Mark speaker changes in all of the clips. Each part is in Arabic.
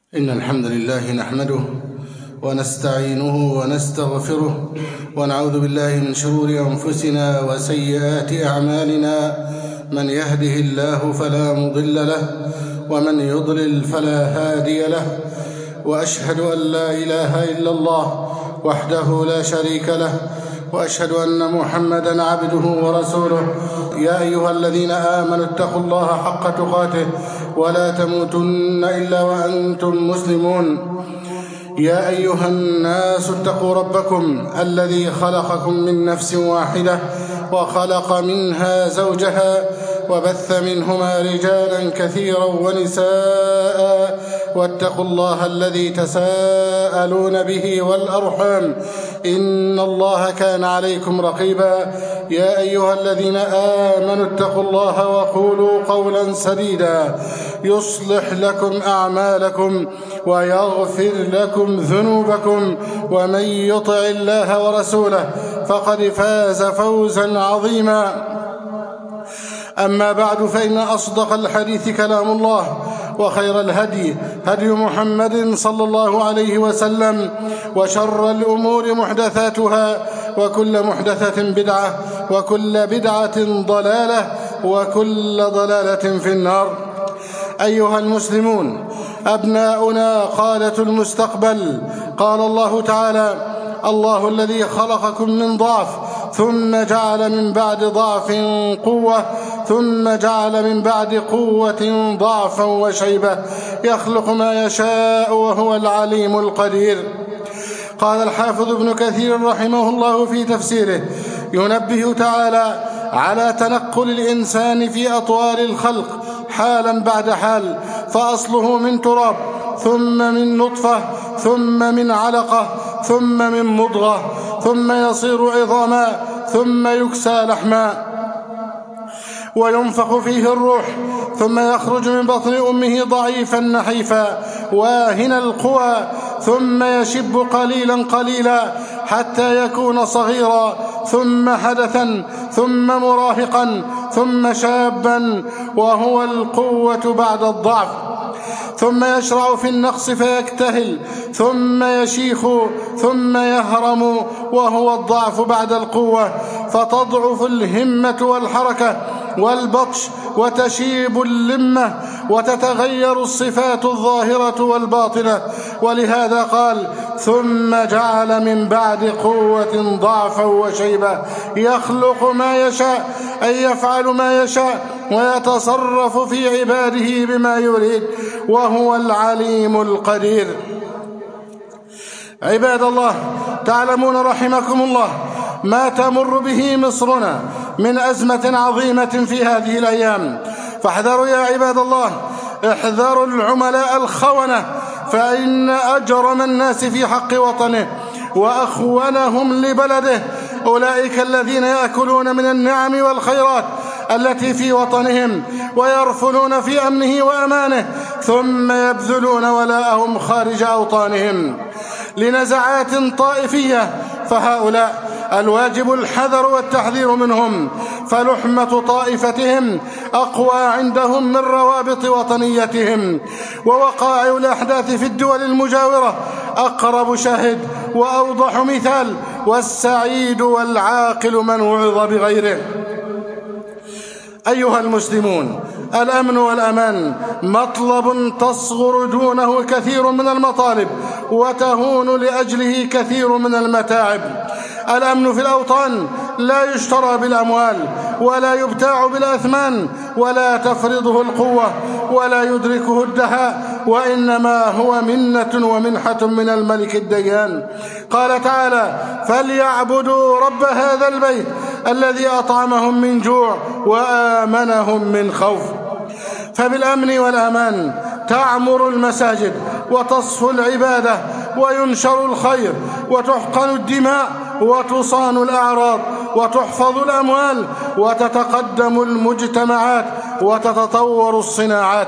Speaker 1: إن الحمد لله نحمده ونستعينه ونستغفره ونعوذ بالله من شرور أنفسنا وسيئات أعمالنا. من يهده الله فلا مضل له ومن يضلل فلا هادي له، وأشهد أن لا إله إلا الله وحده لا شريك له، وأشهد أن محمدًا عبده ورسوله. يا أيها الذين آمنوا اتقوا الله حق تقاته ولا تموتن إلا وأنتم مسلمون. يا أيها الناس اتقوا ربكم الذي خلقكم من نفس واحدة وخلق منها زوجها وبث منهما رجالا كثيرا ونساء، واتقوا الله الذي تساءلون به والأرحام إن الله كان عليكم رقيبا. يا أيها الذين آمنوا اتقوا الله وقولوا قولا سديدا يصلح لكم أعمالكم ويغفر لكم ذنوبكم، ومن يطع الله ورسوله فقد فاز فوزا عظيما. أما بعد، فإن أصدق الحديث كلام الله، وخير الهدي هدي محمد صلى الله عليه وسلم، وشر الأمور محدثاتها، وكل محدثة بدعة، وكل بدعة ضلالة، وكل ضلالة في النار. أيها المسلمون، أبناؤنا قادة المستقبل. قال الله تعالى: الله الذي خلقكم من ضعف ثم جعل من بعد ضعف قوة ثم جعل من بعد قوة ضعفا وشيبة يخلق ما يشاء وهو العليم القدير. قال الحافظ ابن كثير رحمه الله في تفسيره: ينبه تعالى على تنقل الإنسان في أطوار الخلق حالا بعد حال، فأصله من تراب، ثم من نطفة، ثم من علقة، ثم من مضغة، ثم يصير عظاما، ثم يكسى لحما، وينفخ فيه الروح، ثم يخرج من بطن أمه ضعيفا نحيفا واهن القوى، ثم يشب قليلا قليلا حتى يكون صغيرا، ثم حدثا، ثم مراهقا، ثم شابا وهو القوة بعد الضعف، ثم يشرع في النقص فيكتهل، ثم يشيخ، ثم يهرم وهو الضعف بعد القوة، فتضعف الهمة والحركة والبطش، وتشيب اللمة، وتتغير الصفات الظاهرة والباطنة. ولهذا قال: ثم جعل من بعد قوة ضعفا وشيبة يخلق ما يشاء، أي يفعل ما يشاء ويتصرف في عباده بما يريد، وهو العليم القدير. عباد الله، تعلمون رحمكم الله ما تمر به مصرنا من أزمة عظيمة في هذه الأيام، فاحذروا يا عباد الله، احذروا العملاء الخونة، فإن أجرم الناس في حق وطنه وأخونهم لبلده أولئك الذين يأكلون من النعم والخيرات التي في وطنهم، ويرفلون في أمنه وأمانه، ثم يبذلون ولاءهم خارج أوطانهم لنزعات طائفية. فهؤلاء الواجب الحذر والتحذير منهم، فلحمة طائفتهم أقوى عندهم من روابط وطنيتهم، ووقائع الأحداث في الدول المجاورة أقرب شاهد وأوضح مثال، والسعيد والعاقل من وعظ بغيره. أيها المسلمون، الأمن والأمان مطلب تصغر دونه كثير من المطالب وتهون لأجله كثير من المتاعب. الأمن في الأوطان لا يشترى بالأموال، ولا يبتاع بالأثمان، ولا تفرضه القوة، ولا يدركه الدهاء، وإنما هو منة ومنحة من الملك الديان. قال تعالى: فليعبدوا رب هذا البيت الذي أطعمهم من جوع وآمنهم من خوف. فبالأمن والأمان تعمر المساجد، وتصفو العبادة، وينشر الخير، وتحقن الدماء، وتصان الأعراض، وتحفظ الأموال، وتتقدم المجتمعات، وتتطور الصناعات.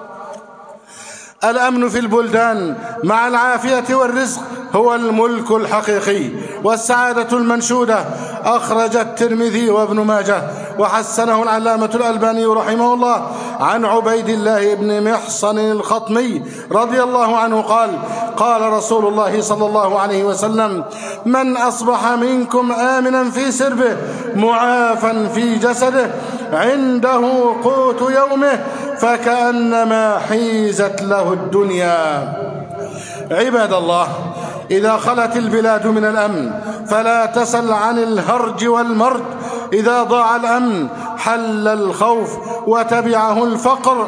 Speaker 1: الأمن في البلدان مع العافية والرزق هو الملك الحقيقي والسعادة المنشودة. أخرج الترمذي وابن ماجه وحسنه العلامة الألباني رحمه الله عن عبيد الله بن محصن الخطمي رضي الله عنه قال: قال رسول الله صلى الله عليه وسلم: من أصبح منكم آمنا في سربه معافا في جسده عنده قوت يومه فكأنما حيزت له الدنيا. عباد الله، إذا خلت البلاد من الأمن فلا تسل عن الهرج والمرج. إذا ضاع الأمن حل الخوف وتبعه الفقر،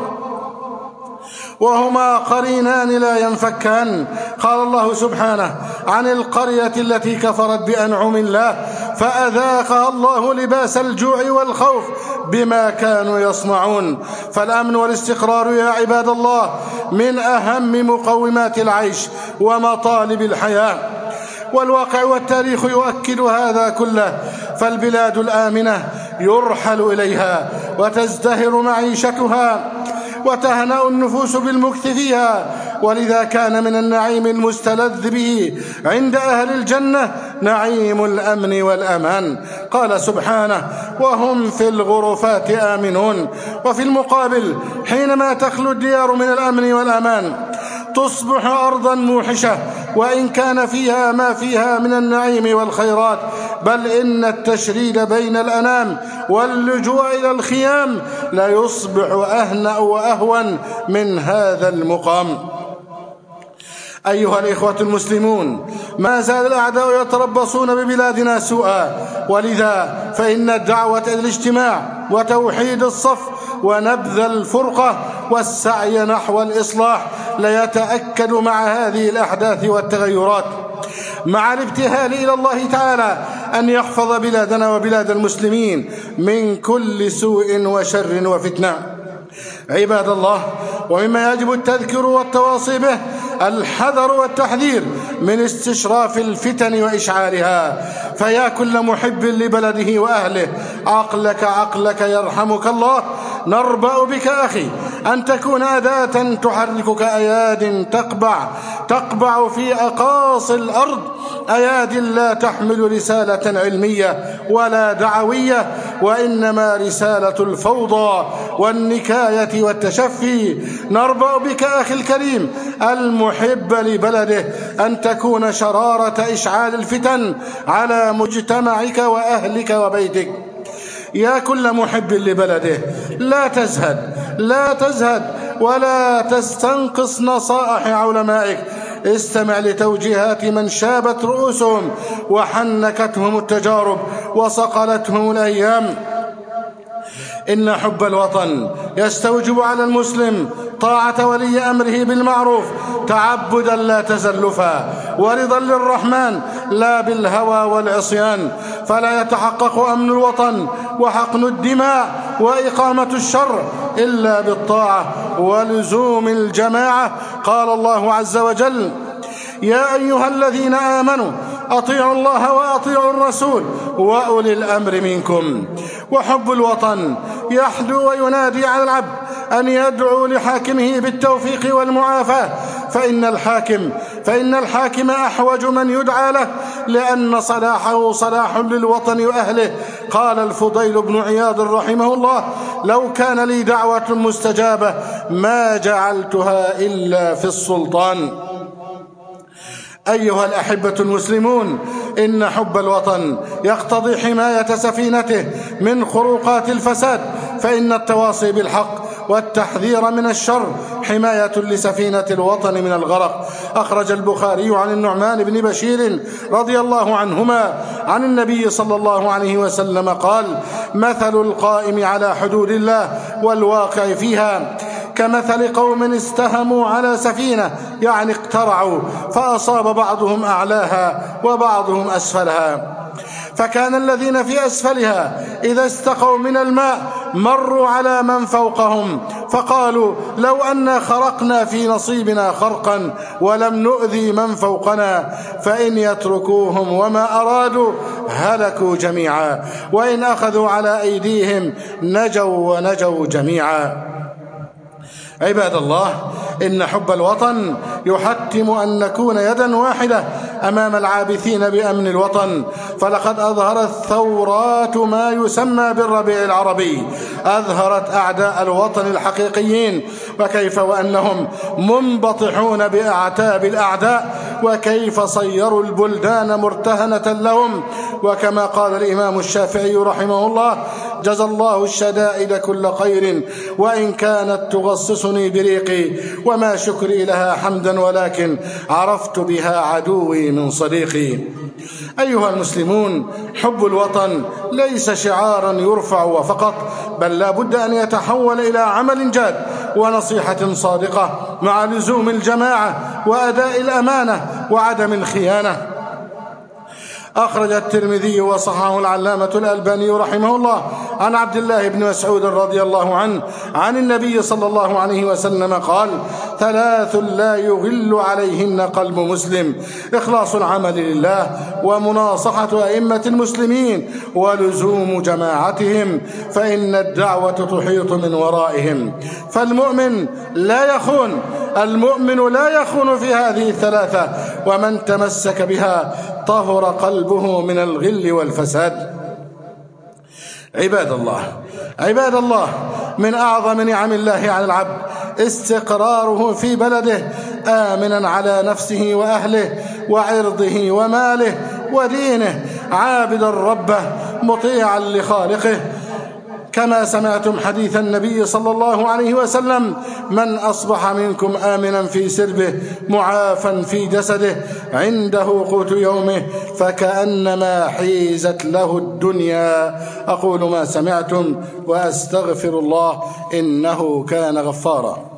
Speaker 1: وهما قرينان لا ينفكان. قال الله سبحانه عن القرية التي كفرت بأنعم الله فأذاقها الله لباس الجوع والخوف بما كانوا يصنعون. فالأمن والاستقرار يا عباد الله من أهم مقومات العيش ومطالب الحياة، والواقع والتاريخ يؤكد هذا كله. فالبلاد الآمنة يرحل إليها وتزدهر معيشتها وتهنأ النفوس بالمكث فيها، ولذا كان من النعيم المستلذ به عند أهل الجنة نعيم الأمن والأمان. قال سبحانه: وهم في الغرفات آمنون. وفي المقابل حينما تخلو الديار من الأمن والأمان تصبح أرضا موحشة، وإن كان فيها ما فيها من النعيم والخيرات، بل إن التشريد بين الأنام واللجوء إلى الخيام لا يصبح أهنأ وأهون من هذا المقام. أيها الإخوة المسلمون، ما زال الأعداء يتربصون ببلادنا سوءا، ولذا فإن الدعوة إلى الاجتماع وتوحيد الصف ونبذ الفرقة والسعي نحو الإصلاح ليتأكد مع هذه الأحداث والتغيرات، مع الابتهال إلى الله تعالى أن يحفظ بلادنا وبلاد المسلمين من كل سوء وشر وفتنة. عباد الله، ومما يجب التذكير والتواصي به الحذر والتحذير من استشراف الفتن وإشعالها. فيا كل محب لبلده وأهله، عقلك يرحمك الله. نربأ بك أخي أن تكون أداة تحركك أياد تقبع في أقاصي الأرض، أياد لا تحمل رسالة علمية ولا دعوية، وإنما رسالة الفوضى والنكاية والتشفي. نربأ بك أخي الكريم المحب لبلده أن تكون شرارة إشعال الفتن على مجتمعك وأهلك وبيتك. يا كل محب لبلده، لا تزهد ولا تستنقص نصائح علمائك. استمع لتوجيهات من شابت رؤوسهم وحنكتهم التجارب وصقلتهم الأيام. إن حب الوطن يستوجب على المسلم طاعة ولي أمره بالمعروف تعبدا لا تزلفا، ورضا للرحمن لا بالهوى والعصيان. فلا يتحقق أمن الوطن وحقن الدماء وإقامة الشر إلا بالطاعة ولزوم الجماعة. قال الله عز وجل: يا أيها الذين آمنوا أطيعوا الله وأطيعوا الرسول وأولي الأمر منكم. وحب الوطن يحدو وينادي على العبد أن يدعو لحاكمه بالتوفيق والمعافاة، فإن الحاكم أحوج من يدعى له، لأن صلاحه صلاح للوطن وأهله. قال الفضيل بن عياض رحمه الله: لو كان لي دعوة مستجابة ما جعلتها إلا في السلطان. أيها الأحبة المسلمون، إن حب الوطن يقتضي حماية سفينته من خروقات الفساد، فإن التواصي بالحق والتحذير من الشر حماية لسفينة الوطن من الغرق. أخرج البخاري عن النعمان بن بشير رضي الله عنهما عن النبي صلى الله عليه وسلم قال: مثل القائم على حدود الله والواقع فيها كمثل قوم استهموا على سفينة، يعني اقترعوا، فأصاب بعضهم أعلاها وبعضهم أسفلها، فكان الذين في أسفلها إذا استقوا من الماء مروا على من فوقهم فقالوا: لو أن خرقنا في نصيبنا خرقا ولم نؤذي من فوقنا، فإن يتركوهم وما أرادوا هلكوا جميعا، وإن أخذوا على أيديهم نجوا ونجوا جميعا. عباد الله، إن حب الوطن يحتم أن نكون يدا واحدة أمام العابثين بأمن الوطن، فلقد أظهرت ثورات ما يسمى بالربيع العربي، أظهرت أعداء الوطن الحقيقيين، وكيف وأنهم منبطحون بأعتاب الأعداء، وكيف صيروا البلدان مرتهنة لهم. وكما قال الإمام الشافعي رحمه الله: جزى الله الشدائد كل خير وإن كانت تغصصني بريقي، وما شكري لها حمدا ولكن عرفت بها عدوي من صديقي. أيها المسلمون، حب الوطن ليس شعارا يرفع وفقط، بل لا بد أن يتحول إلى عمل جاد ونصيحة صادقة مع لزوم الجماعة وأداء الأمانة وعدم الخيانة. أخرج الترمذي وصححه العلامة الألباني رحمه الله عن عبد الله بن مسعود رضي الله عنه عن النبي صلى الله عليه وسلم قال: 3 لا يغل عليهن قلب مسلم: إخلاص العمل لله، ومناصحة أئمة المسلمين، ولزوم جماعتهم، فإن الدعوة تحيط من ورائهم. فالمؤمن لا يخون، المؤمن لا يخون في هذه ال3، ومن تمسك بها طهر قلبه من الغل والفساد. عباد الله، من أعظم نعم الله على العبد استقراره في بلده، آمنا على نفسه وأهله وعرضه وماله ودينه، عابدا ربه مطيعا لخالقه. كما سمعتم حديث النبي صلى الله عليه وسلم: من أصبح منكم آمنا في سربه معافا في جسده عنده قوت يومه فكأنما حيزت له الدنيا. أقول ما سمعتم وأستغفر الله إنه كان غفارا.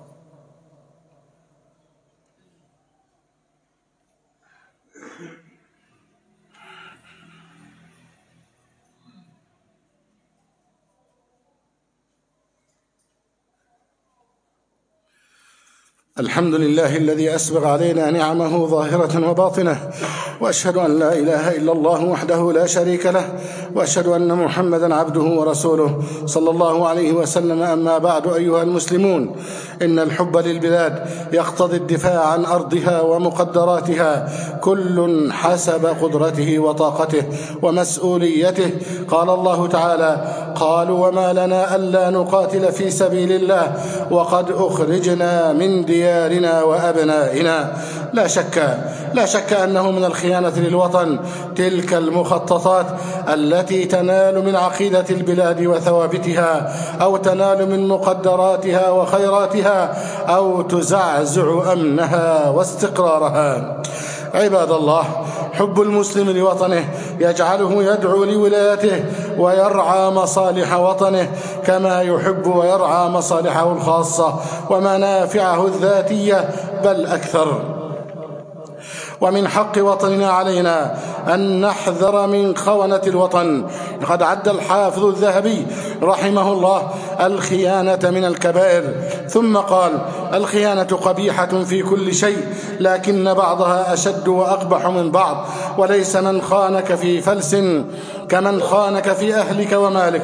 Speaker 1: الحمد لله الذي أسبغ علينا نعمه ظاهرة وباطنة، وأشهد أن لا إله إلا الله وحده لا شريك له، وأشهد أن محمدا عبده ورسوله صلى الله عليه وسلم. أما بعد، أيها المسلمون، إن الحب للبلاد يقتضي الدفاع عن أرضها ومقدراتها، كل حسب قدرته وطاقته ومسؤوليته. قال الله تعالى: قالوا وما لنا ألا نقاتل في سبيل الله وقد أخرجنا من ديارنا وأبنائنا. لا شك أنه من الخيانة للوطن تلك المخططات التي تنال من عقيدة البلاد وثوابتها، أو تنال من مقدراتها وخيراتها، أو تزعزع أمنها واستقرارها. عباد الله، حب المسلم لوطنه يجعله يدعو لولايته ويرعى مصالح وطنه كما يحب ويرعى مصالحه الخاصة ومنافعه الذاتية بل أكثر. ومن حق وطننا علينا أن نحذر من خونة الوطن. قد عد الحافظ الذهبي رحمه الله الخيانة من الكبائر، ثم قال: الخيانة قبيحة في كل شيء، لكن بعضها أشد وأقبح من بعض، وليس من خانك في فلس كمن خانك في أهلك ومالك.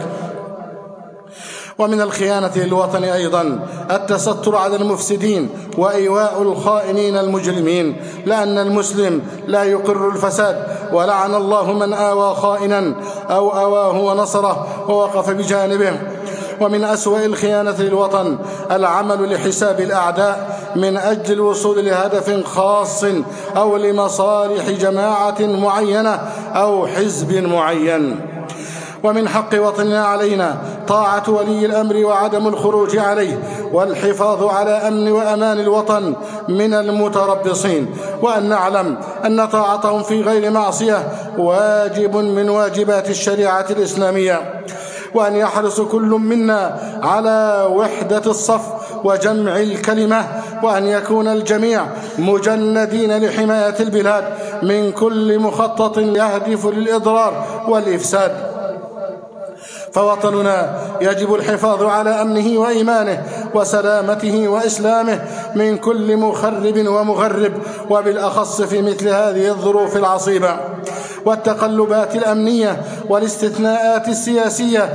Speaker 1: ومن الخيانة للوطن أيضا التستر على المفسدين وإيواء الخائنين المجرمين، لأن المسلم لا يقر الفساد، ولعن الله من آوى خائنا أو أواه ونصره ووقف بجانبه. ومن أسوأ الخيانة للوطن العمل لحساب الأعداء من أجل الوصول لهدف خاص أو لمصالح جماعة معينة أو حزب معين. ومن حق وطننا علينا طاعة ولي الأمر وعدم الخروج عليه، والحفاظ على أمن وأمان الوطن من المتربصين، وأن نعلم أن طاعتهم في غير معصية واجب من واجبات الشريعة الإسلامية، وأن يحرص كل منا على وحدة الصف وجمع الكلمة، وأن يكون الجميع مجندين لحماية البلاد من كل مخطط يهدف للإضرار والإفساد. فوطننا يجب الحفاظ على أمنه وإيمانه وسلامته وإسلامه من كل مخرب ومغرب، وبالأخص في مثل هذه الظروف العصيبة والتقلبات الأمنية والاستثناءات السياسية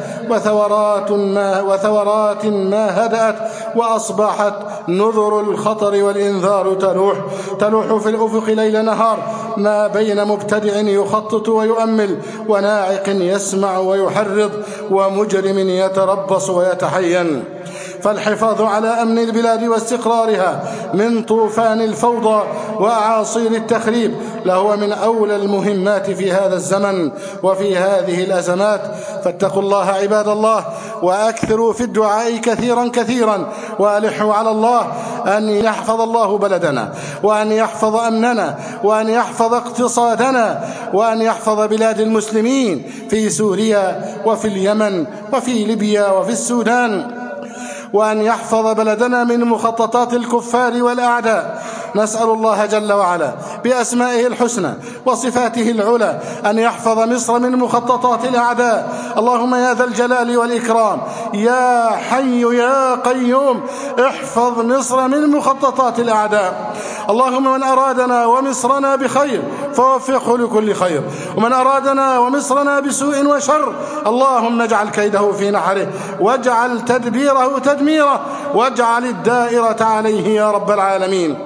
Speaker 1: وثورات ما هدأت، وأصبحت نذر الخطر والإنذار تلوح في الأفق ليل نهار، ما بين مبتدع يخطط ويؤمل، وناعق يسمع ويحرض، ومجرم يتربص ويتحين. فالحفاظ على أمن البلاد واستقرارها من طوفان الفوضى وأعاصير التخريب لهو من أولى المهمات في هذا الزمن وفي هذه الأزمات. فاتقوا الله عباد الله، وأكثروا في الدعاء كثيرا كثيرا، وألحوا على الله أن يحفظ الله بلدنا، وأن يحفظ أمننا، وأن يحفظ اقتصادنا، وأن يحفظ بلاد المسلمين في سوريا وفي اليمن وفي ليبيا وفي السودان، وأن يحفظ بلدنا من مخططات الكفار والأعداء. نسأل الله جل وعلا بأسمائه الحسنى وصفاته العلى أن يحفظ مصر من مخططات الأعداء. اللهم يا ذا الجلال والإكرام، يا حي يا قيوم، احفظ مصر من مخططات الأعداء. اللهم من أرادنا ومصرنا بخير فوفقه لكل خير، ومن أرادنا ومصرنا بسوء وشر اللهم اجعل كيده في نحره، واجعل تدبيره تدميره، واجعل الدائرة عليه يا رب العالمين.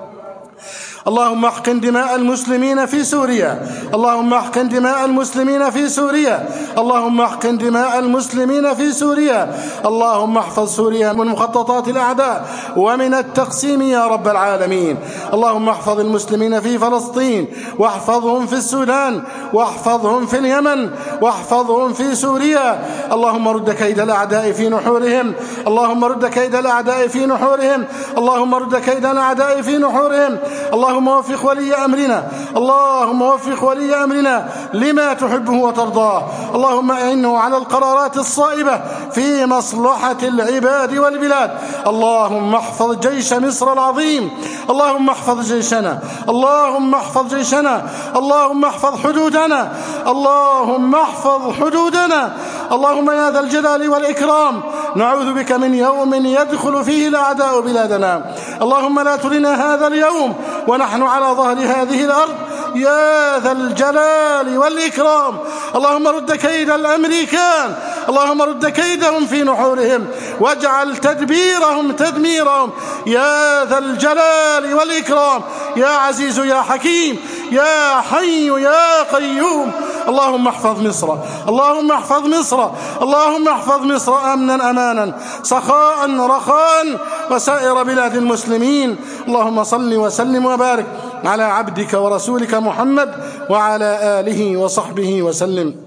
Speaker 1: اللهم احقن دماء المسلمين في سوريا، اللهم احقن دماء المسلمين في سوريا، اللهم احقن دماء المسلمين في سوريا. اللهم احفظ سوريا من مخططات الأعداء ومن التقسيم يا رب العالمين. اللهم احفظ المسلمين في فلسطين، واحفظهم في السودان، واحفظهم في اليمن، واحفظهم في سوريا. اللهم رد كيد الأعداء في نحورهم، اللهم رد كيد الأعداء في نحورهم، اللهم رد كيد الأعداء في نحورهم. اللهم وفق ولي أمرنا، اللهم وفق ولي أمرنا لما تحبه وترضاه. اللهم أعنه على القرارات الصائبة في مصلحة العباد والبلاد. اللهم احفظ جيش مصر العظيم، اللهم احفظ جيشنا، اللهم احفظ جيشنا، اللهم احفظ حدودنا، اللهم احفظ حدودنا. اللهم يا ذا الجلال والإكرام، نعوذ بك من يوم يدخل فيه الأعداء بلادنا. اللهم لا ترنا هذا اليوم ونحن على ظهر هذه الأرض يا ذا الجلال والإكرام. اللهم رد كيد الأمريكان، اللهم رد كيدهم في نحورهم، واجعل تدبيرهم تدميرهم يا ذا الجلال والإكرام، يا عزيز يا حكيم يا حي يا قيوم. اللهم احفظ مصر، اللهم احفظ مصر، اللهم احفظ مصر أمنا أمانا، سخاء رخاء، وسائر بلاد المسلمين. اللهم صل وسلم وبارك على عبدك ورسولك محمد وعلى آله وصحبه وسلم.